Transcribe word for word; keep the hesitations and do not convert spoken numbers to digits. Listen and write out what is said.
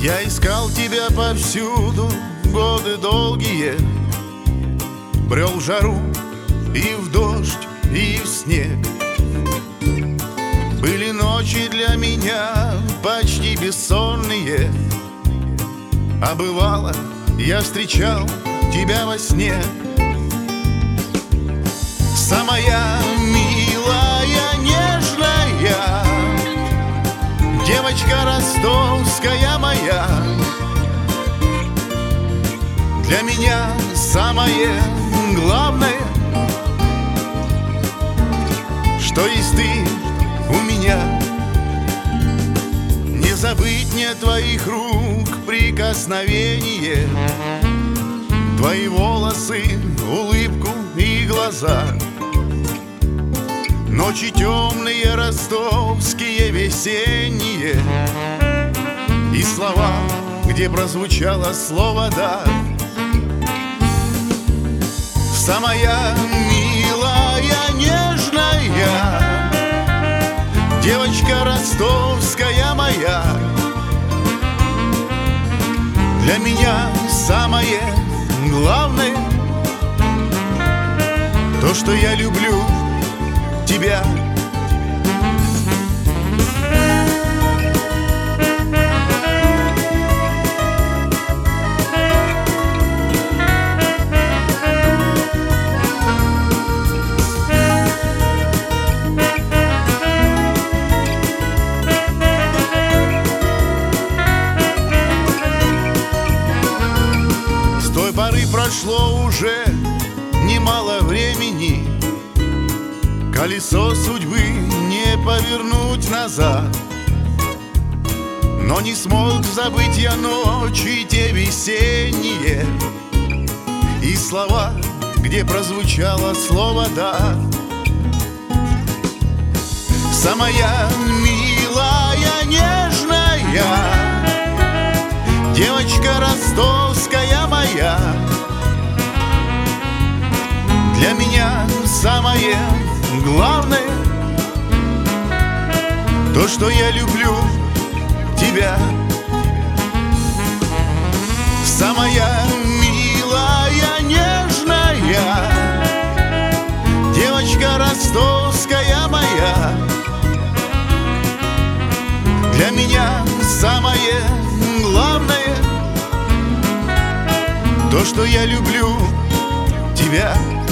Я искал тебя повсюду годы долгие, брел в жару и в дождь, и в снег. Были ночи для меня почти бессонные, а бывало, я встречал тебя во сне. Самая милая, нежная девочка ростовская моя, для меня самое главное, что есть ты у меня. Не забыть мне твоих рук прикосновение, твои волосы, улыбку и глаза. Ночи темные, ростовские, весенние, и слова, где прозвучало слово «да». Самая милая, нежная девочка ростовская моя, для меня самое главное, то, что я люблю тебя. С той поры прошло уже немало времени, колесо судьбы не повернуть назад. Но не смог забыть я ночи те весенние и слова, где прозвучало слово «да». Самая милая, нежная девочка ростовская моя, для меня самое главное, то, что я люблю тебя. Самая милая, нежная девочка ростовская моя, для меня самое главное, то, что я люблю тебя.